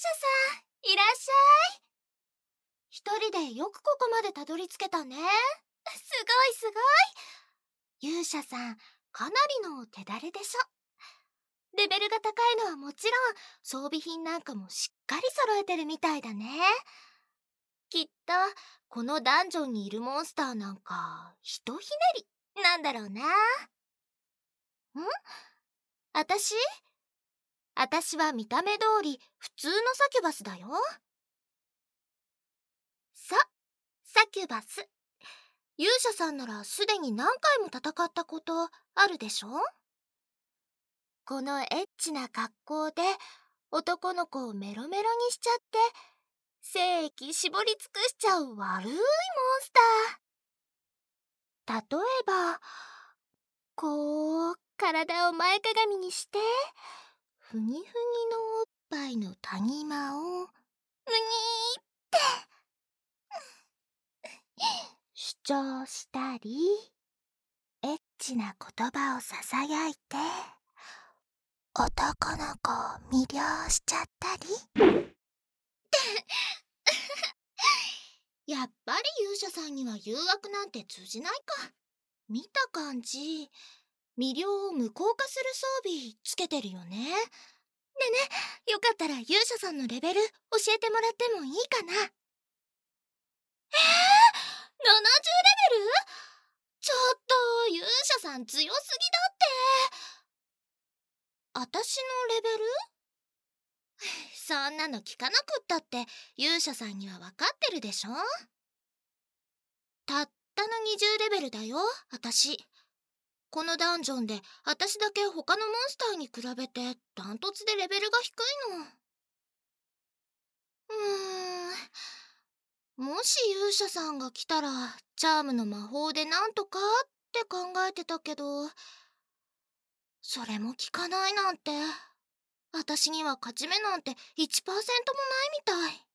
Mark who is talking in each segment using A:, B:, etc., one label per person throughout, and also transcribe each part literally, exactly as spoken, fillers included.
A: さん、いらっしゃい。一人でよくここまでたどり着けたね。すごいすごい。勇者さん、かなりの手だれでしょ。レベルが高いのはもちろん、装備品なんかもしっかり揃えてるみたいだね。きっと、このダンジョンにいるモンスターなんか、ひとひねりなんだろうな。ん？あたしあたしは見た目通り普通のサキュバスだよ。そう、サキュバス。勇者さんならすでに何回も戦ったことあるでしょ？このエッチな格好で男の子をメロメロにしちゃって精液絞り尽くしちゃう悪いモンスター。例えばこう体を前かがみにしてふにふにのおっぱいの谷間をむにーって主張したり、エッチな言葉をささやいて男の子を魅了しちゃったりやっぱり勇者さんには誘惑なんて通じないか。見た感じ魅了を無効化する装備つけてるよね。ねえねえ、よかったら勇者さんのレベル教えてもらってもいいかな。えー、ななじゅうレベル？ちょっと勇者さん強すぎだって。あたしのレベル？そんなの聞かなくったって勇者さんには分かってるでしょ。たったのにじゅうレベルだよ、あたし。このダンジョンであたしだけ他のモンスターに比べてダントツでレベルが低いの。うーん、もし勇者さんが来たらチャームの魔法でなんとかって考えてたけど、それも効かないなんて。あたしには勝ち目なんて いちパーセント もないみたい。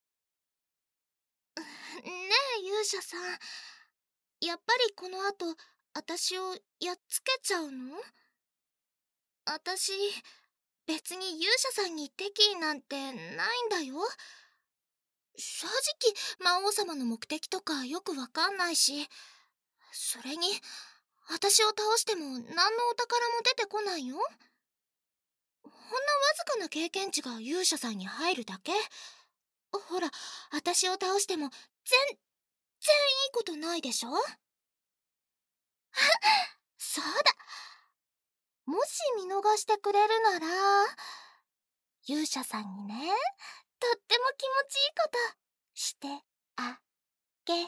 A: ねえ勇者さん、やっぱりこの後あたしをやっつけちゃうの？あたし別に勇者さんに敵意なんてないんだよ。正直魔王様の目的とかよくわかんないし、それに私を倒しても何のお宝も出てこないよ。ほんのわずかな経験値が勇者さんに入るだけ。ほら、私を倒しても全然いいことないでしょ。そうだ、もし見逃してくれるなら勇者さんにね、とっても気持ちいいことしてあげる。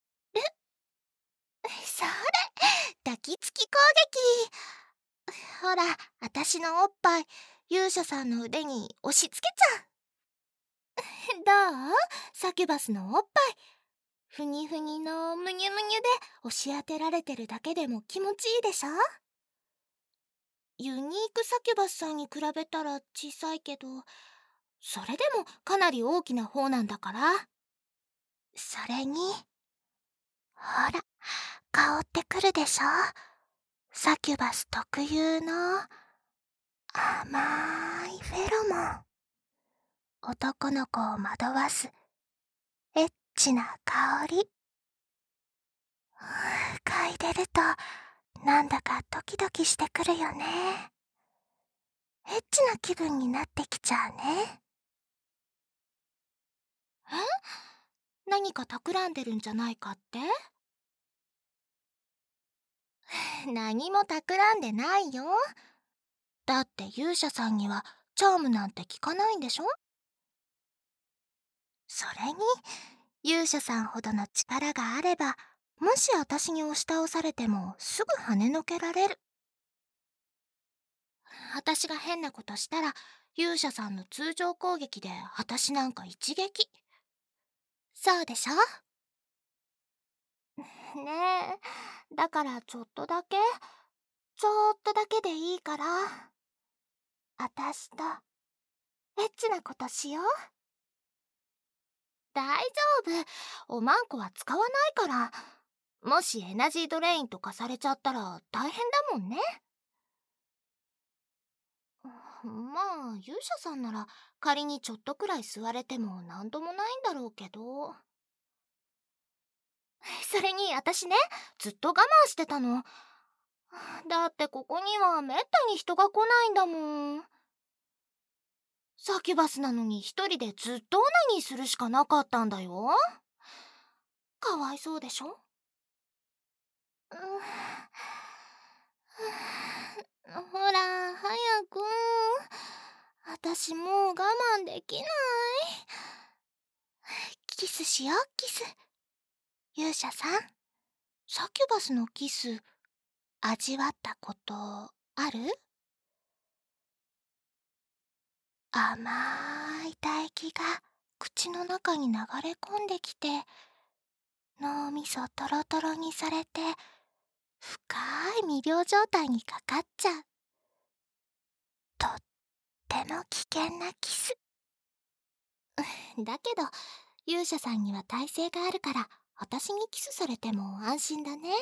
A: それ、抱きつき攻撃。ほら、あたしのおっぱい勇者さんの腕に押し付けちゃう。どう？サキュバスのおっぱいふにふにのむにゅむにゅで押し当てられてるだけでも気持ちいいでしょ。ユニークサキュバスさんに比べたら小さいけど、それでもかなり大きな方なんだから。それにほら、香ってくるでしょ、サキュバス特有の甘いフェロモン。男の子を惑わすエッチな香り。嗅いでるとなんだかドキドキしてくるよね。エッチな気分になってきちゃうね。え？何か企んでるんじゃないかって？何も企んでないよ。だって勇者さんにはチャームなんて効かないんでしょ。それに勇者さんほどの力があれば、もし私に押し倒されてもすぐ跳ねのけられる。私が変なことしたら勇者さんの通常攻撃で私なんか一撃。そうでしょ。ねえ、だからちょっとだけちょっとだけでいいから私とエッチなことしよう。大丈夫、おまんこは使わないから。もしエナジードレインとかされちゃったら大変だもんね。 まあ勇者さんなら仮にちょっとくらい座れてもなんともないんだろうけど。それに私ね、ずっと我慢してたの。だってここにはめったに人が来ないんだもん。サキュバスなのに一人でずっとオナニーするしかなかったんだよ。かわいそうでしょ。うん、ほら早く。私もう我慢できない。キスしよう、キス。勇者さん、サキュバスのキス味わったことある？甘い唾液が口の中に流れ込んできて、脳みそトロトロにされて深い未了状態にかかっちゃう。とっても危険なキス。だけど勇者さんには耐性があるから私にキスされても安心だね。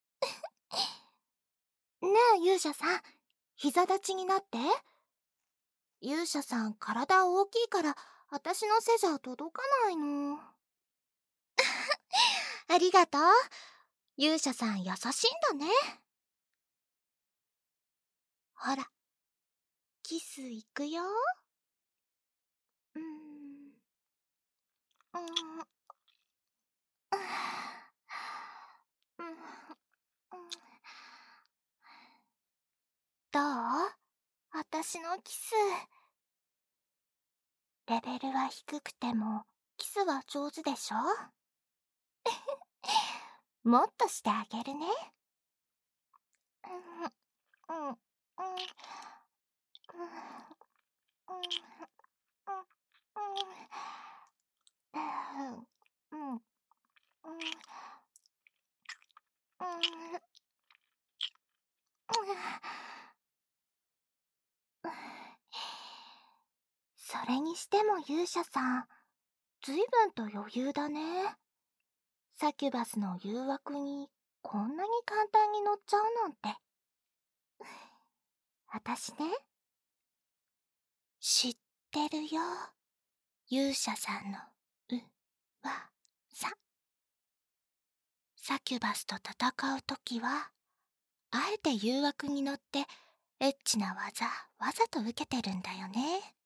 A: ねえ勇者さん、膝立ちになって。勇者さん体大きいから私の背じゃ届かないの。ありがとう。勇者さん優しいんだね。ほら、キスいくよ。うーん、うん、うん、うん、どう？私のキス。レベルは低くてもキスは上手でしょ？もっとしてあげるね。うん、うん、うん、うん、うん、うん、うん、うん、それにしても勇者さん、ずいぶんと余裕だね。サキュバスの誘惑にこんなに簡単に乗っちゃうなんて。私ね、知ってるよ。勇者さんのうわさ。サキュバスと戦うときはあえて誘惑に乗ってエッチな技わざと受けてるんだよね。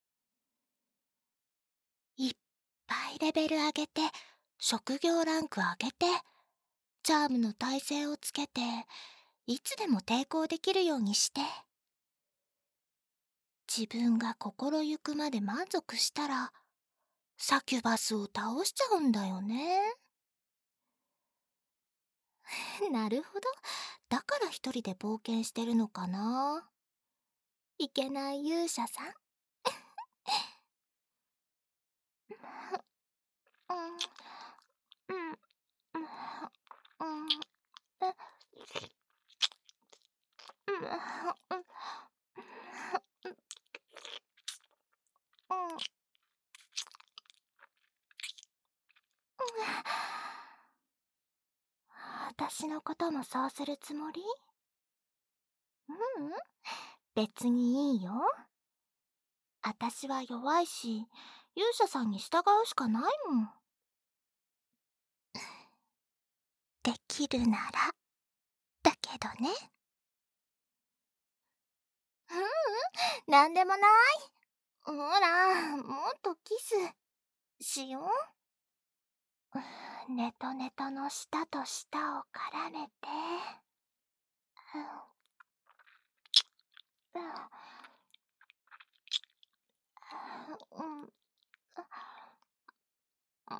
A: いっぱいレベル上げて職業ランク上げてチャームの耐性をつけていつでも抵抗できるようにして、自分が心ゆくまで満足したらサキュバスを倒しちゃうんだよね。なるほど、だから一人で冒険してるのかな。いけない勇者さん。うん、うん、うん、うん、うん、うん、うん、私のこともそうするつもり？ううん、別にいいよ。私は弱いし、勇者さんに従うしかないもん。できるなら、だけどね。ううん、なんでもない。ほら、もっとキスしよう。ネトネトの舌と舌を絡めて。うん、うん、うん、うん、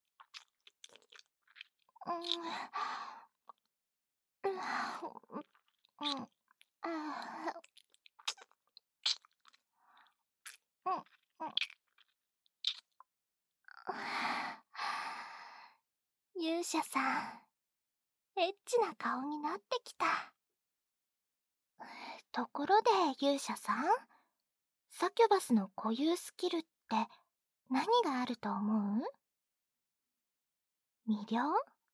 A: うん、うん、勇者さん、エッチな顔になってきた。ところで勇者さん、サキュバスの固有スキルって何があると思う？魅了？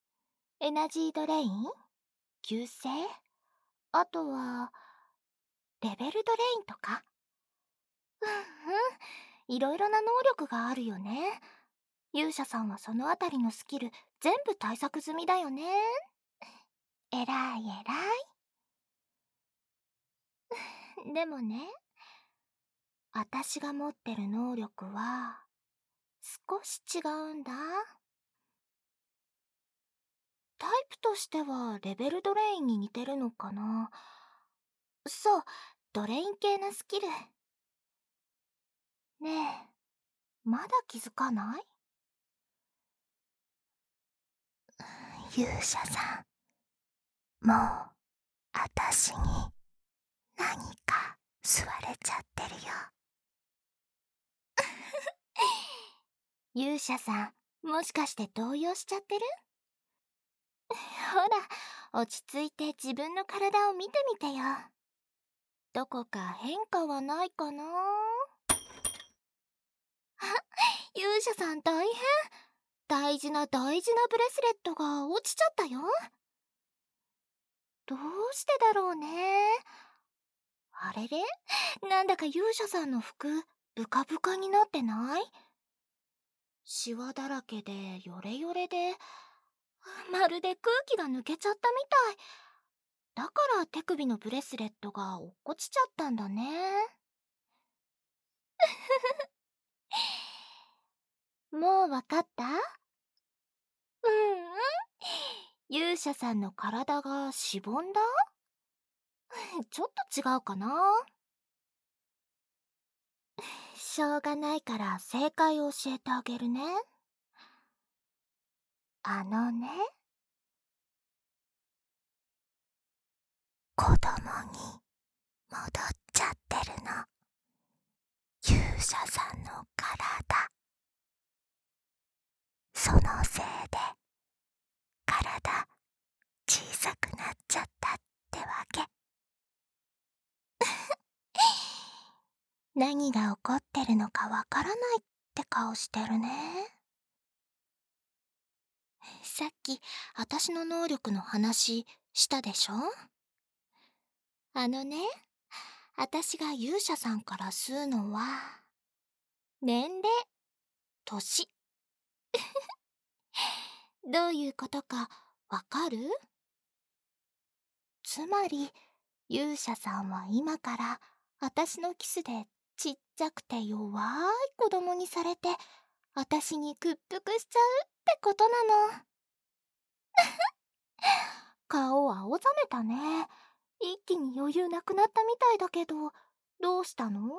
A: エナジードレイン？急性？あとはレベルドレインとか。うんうん、いろいろな能力があるよね。勇者さんはそのあたりのスキル全部対策済みだよね。えらいえらい。でもね、私が持ってる能力は少し違うんだ。タイプとしてはレベルドレインに似てるのかな。そう、ドレイン系のスキル。ねえ、まだ気づかない？勇者さん、もうあたしに何か吸われちゃってるよ。勇者さん、もしかして動揺しちゃってる？ほら、落ち着いて自分の体を見てみてよ。どこか変化はないかな？勇者さん大変。大事な大事なブレスレットが落ちちゃったよ。どうしてだろうね。あれれ、なんだか勇者さんの服ブカブカになってない？シワだらけでヨレヨレで、まるで空気が抜けちゃったみたい。だから手首のブレスレットが落っこちちゃったんだね。もうわかった？うんうん。勇者さんの体がしぼんだ？ちょっと違うかな。しょうがないから正解を教えてあげるね。あのね、子供に戻っちゃってるの。勇者さんの体。そのせいで体小さくなっちゃったってわけ。何が起こってるのかわからないって顔してるね。さっき私の能力の話したでしょ？あのね、私が勇者さんから吸うのは年齢、年。どういうことかわかる？つまり勇者さんは今から私のキスでちっちゃくて弱い子供にされて私に屈服しちゃうってことなの。顔青ざめたね。一気に余裕なくなったみたいだけど、どうしたの？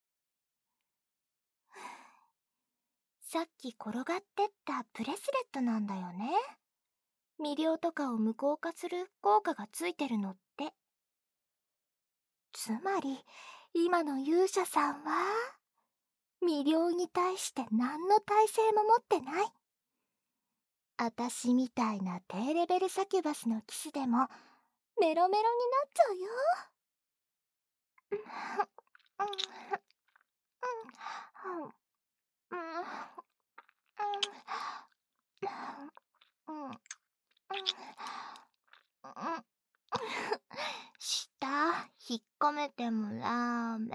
A: さっき転がってったブレスレットなんだよね。魅了とかを無効化する効果がついてるのって。つまり今の勇者さんは魅了に対して何の耐性も持ってない。あたしみたいな低レベルサキュバスの騎士でもメロメロになっちゃうよ。下引っ込めてもラーメン。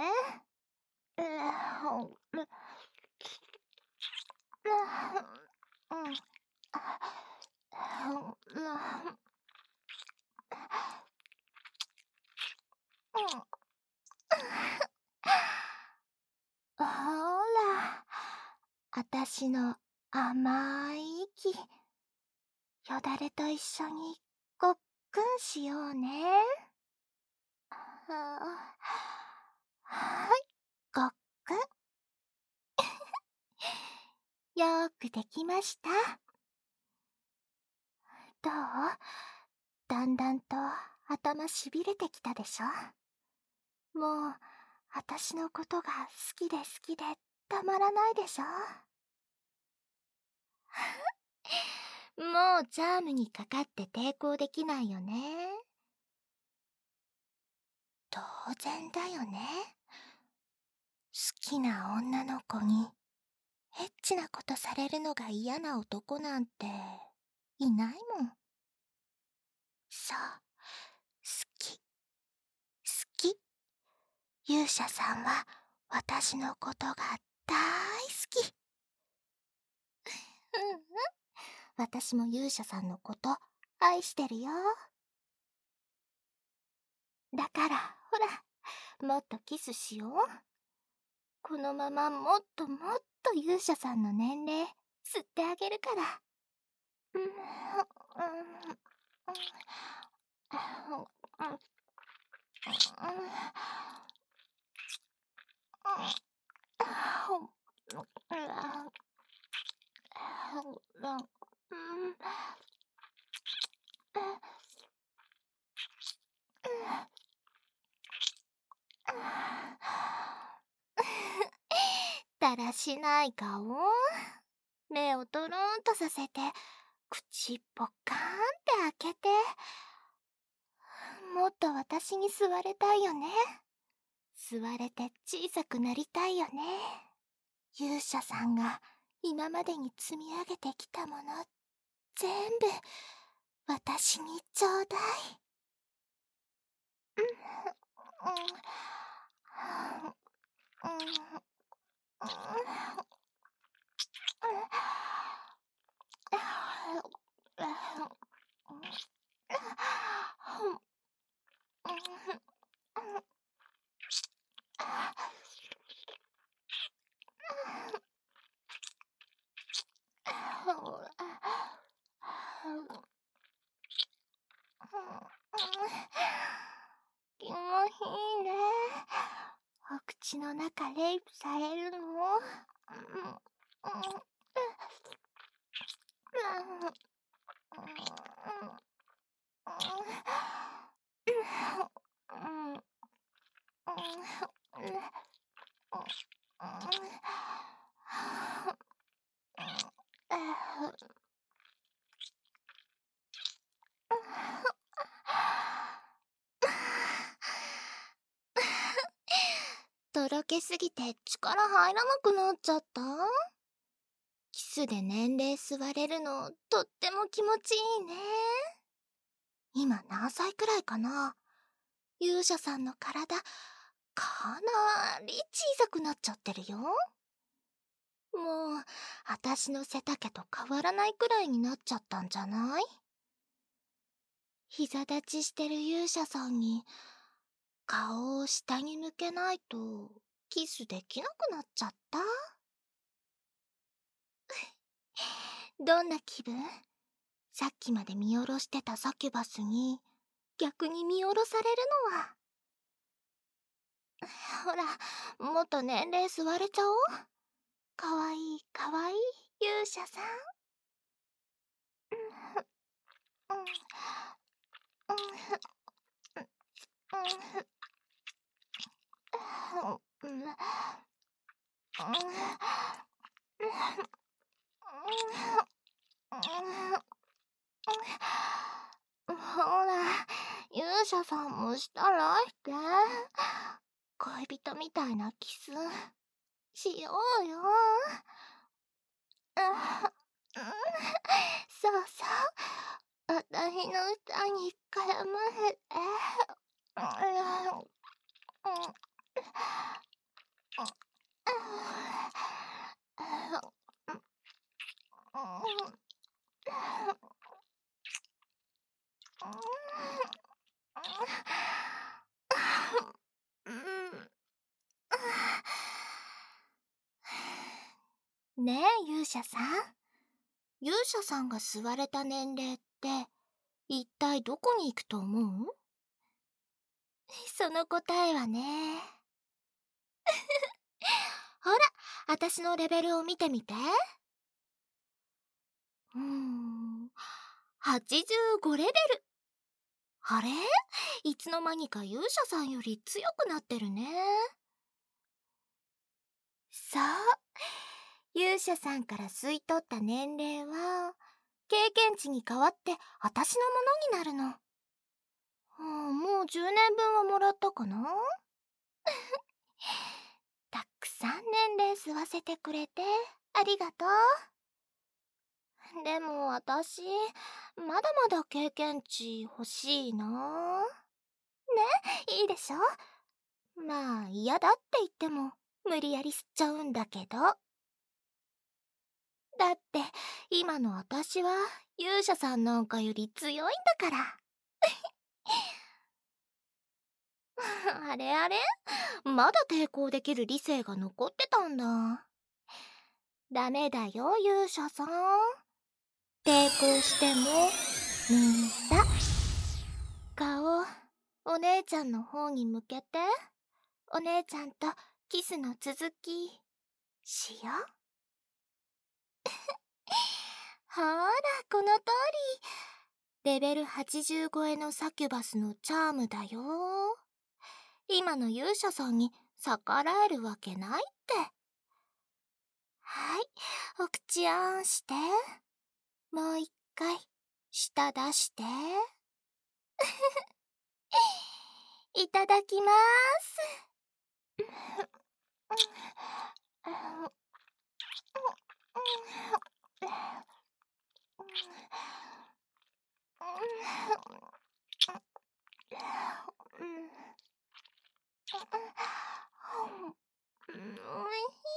A: ほら、あたしの甘い息、よだれと一緒にごっくんしようね。ははい、ごっくん。よーくできました。どう？だんだんと頭しびれてきたでしょ？もう、あたしのことが好きで好きでたまらないでしょ？もうチャームにかかって抵抗できないよね。当然だよね。好きな女の子にエッチなことされるのが嫌な男なんていないもん。そう、好き、好き。 勇者さんは私のことが大好き。うんうん。私も勇者さんのこと愛してるよ。だから、ほら、もっとキスしよう。このままもっともっと勇者さんの年齢吸ってあげるから。うん、うん、うん、うん、うん、うん、だらしない顔。目をトロンとさせて、口ポッカーンって開けて。もっと私に吸われたいよね。吸われて小さくなりたいよね。勇者さんが今までに積み上げてきたもの全部私にちょうだい。うんうんうん気持ちいいね。お口の中レイプされるの。とろけすぎて力入らなくなっちゃった。キスで年齢吸われるのとっても気持ちいいね。今何歳くらいかな。勇者さんの体かなり小さくなっちゃってるよ。もう私の背丈と変わらないくらいになっちゃったんじゃない？膝立ちしてる勇者さんに顔を下に向けないとキスできなくなっちゃった。どんな気分？さっきまで見下ろしてたサキュバスに逆に見下ろされるのは。ほら、もっと年齢吸われちゃおう。かわいいかわいい勇者さん。うんうんうんうんほら、勇者さんもしたらして。恋人みたいなキスしようよ。そうそう、あたしの歌に絡ませて。ねえ勇者さん、勇者さんが吸われた年齢って一体どこに行くと思う？その答えはね。ほら、私のレベルを見てみて。うーん、はちじゅうごレベル。あれ？いつの間にか勇者さんより強くなってるね。そう、勇者さんから吸い取った年齢は経験値に変わって私のものになるの。うん、もうじゅうねんぶんはもらったかな。たくさん年齢吸わせてくれてありがとう。でも私まだまだ経験値欲しいな。ね、いいでしょ。 まあ嫌だって言っても無理やり吸っちゃうんだけど。だって今の私は勇者さんなんかより強いんだから。あれあれ、まだ抵抗できる理性が残ってたんだ。ダメだよ勇者さん。抵抗しても無駄。顔お姉ちゃんの方に向けて、お姉ちゃんとキスの続きしよう。ほらこの通り、レベルはちじゅう超えのサキュバスのチャームだよ。今の勇者さんに逆らえるわけないって。はい、お口あんして。もう一回舌出して。いただきまーす。おいしい。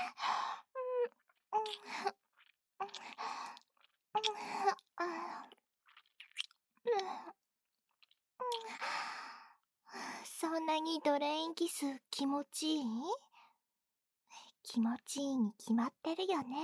A: そんなにドレインキス気持ちいい？気持ちいいに決まってるよね。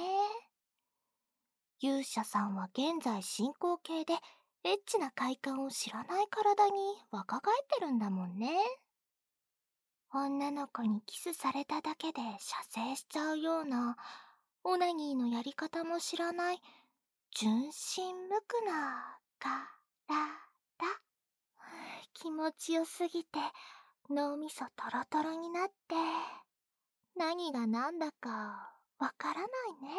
A: 勇者さんは現在進行形でエッチな快感を知らない体に若返ってるんだもんね。女の子にキスされただけで射精しちゃうようなオナニーのやり方も知らない純真無垢な体。気持ちよすぎて脳みそトロトロになって何が何だかわからないね。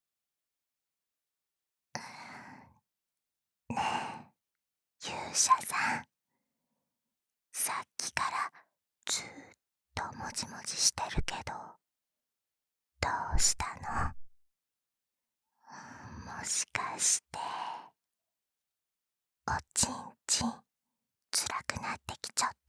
A: ねえ勇者さん、さっきからずーっともじもじしてるけどどうしたの？もしかしておちんちん辛くなってきちゃった？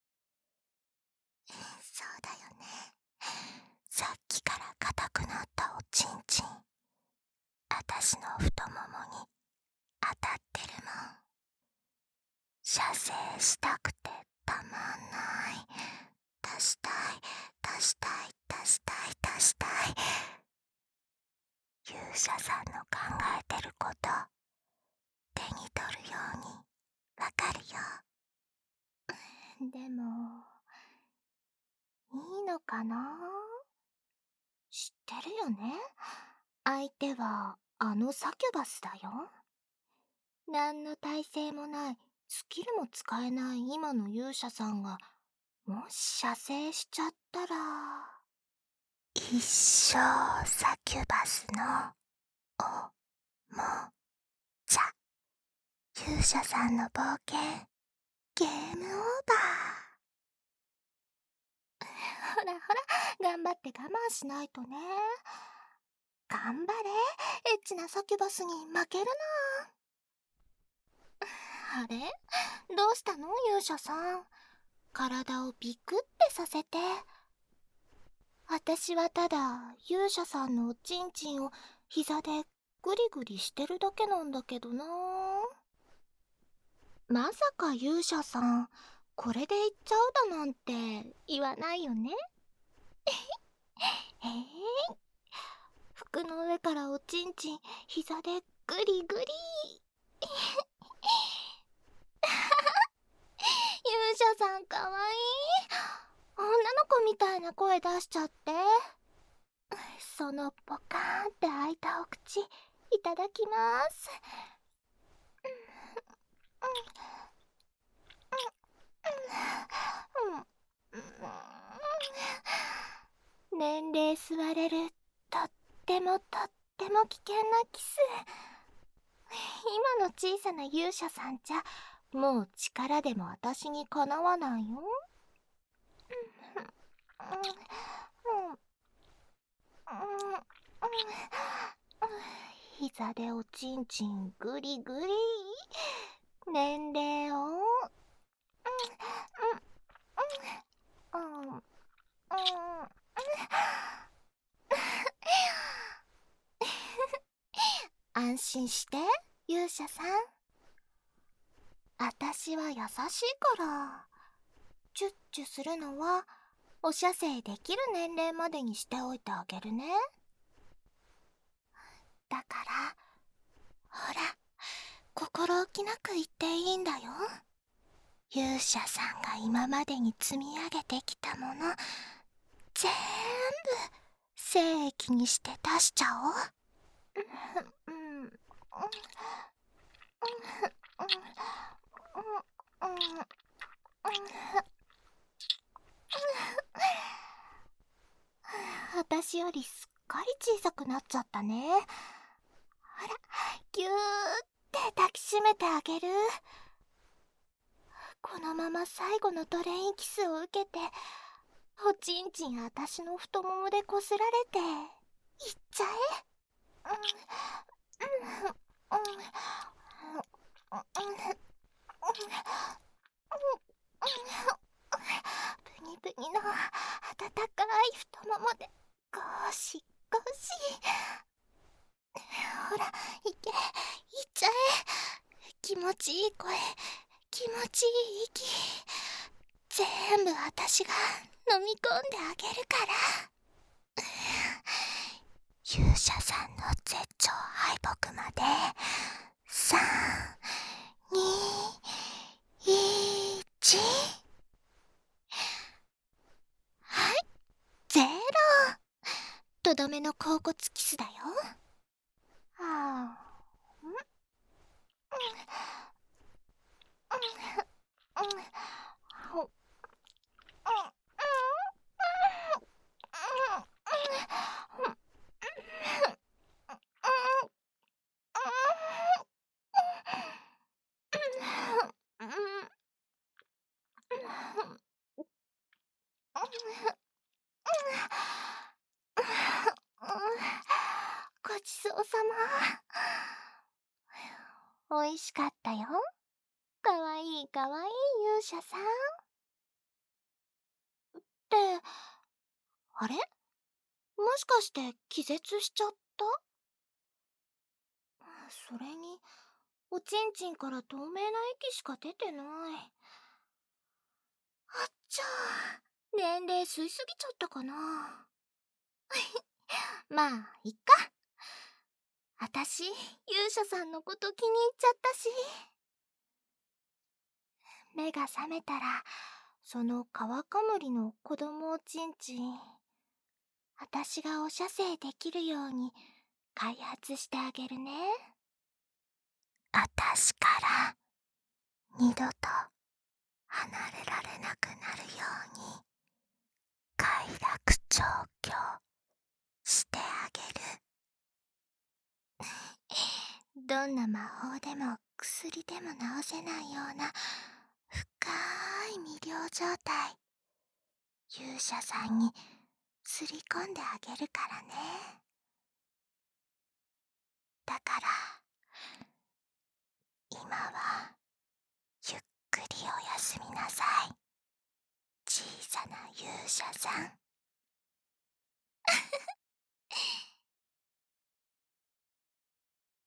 A: そうだよね。さっきから硬くなったおちんちんあたしの太ももに当たってるもん。射精したくてたまんない。出したい出したい出したい出したい。勇者さんの考えてること手に取るようにわかるよ。でもいいのかな？知ってるよね？相手はあのサキュバスだよ。何の耐性もないスキルも使えない今の勇者さんがもし射精しちゃったら一生サキュバスのおもちゃ。勇者さんの冒険ゲームオーバー。ほらほら頑張って我慢しないとね。頑張れエッチなサキュバスに負けるな。あれどうしたの勇者さん。体をビクってさせて。私はただ勇者さんのおちんちんを膝でグリグリしてるだけなんだけどな。まさか勇者さんこれで言っちゃうだなんて言わないよね。えー、服の上からおちんちん膝でグリグリ。勇者さんかわいい。女の子みたいな声出しちゃって。そのポカーンって開いたお口いただきます。年齢吸われるとってもとっても危険なキス。今の小さな勇者さんじゃもう力でも私にかなわないよ。膝でおちんちんグリグリ。年齢を心して勇者さん。あたしは優しいから。チュッチュするのはお射精できる年齢までにしておいてあげるね。だからほら、心置きなく言っていいんだよ。勇者さんが今までに積み上げてきたもの全部精液にして出しちゃおう。うんうんうんうん私よりすっかり小さくなっちゃったね。ほら、ぎゅーって抱きしめてあげる。このまま最後のトレインキスを受けて、おちんちんあたしの太ももでこすられていっちゃえ。ブニブニの温かい太ももでゴシゴシ。ほら、いけ、いっちゃえ。気持ちいい声、気持ちいい息、全部あたしが飲み込んであげるから。勇者さんの絶頂敗北までさん、に、いち。はい、ゼロ。とどめの甲骨キスだよ。はあ、んごちそうさま。おいしかったよ。かわいいかわいい勇者さん。って、あれ？もしかして気絶しちゃった？それに、おちんちんから透明な液しか出てない。あっちゃー、年齢吸いすぎちゃったかな。まあ、いっか。あたし、勇者さんのこと気に入っちゃったし。目が覚めたら、そのカワカムリの子供おちんちん、あたしがお射精できるように開発してあげるね。あたしから二度と離れられなくなるように快楽調教してあげる。どんな魔法でも薬でも治せないような深い魅了状態、勇者さんにすり込んであげるからね。だから今はゆっくりおやすみなさい、小さな勇者さん。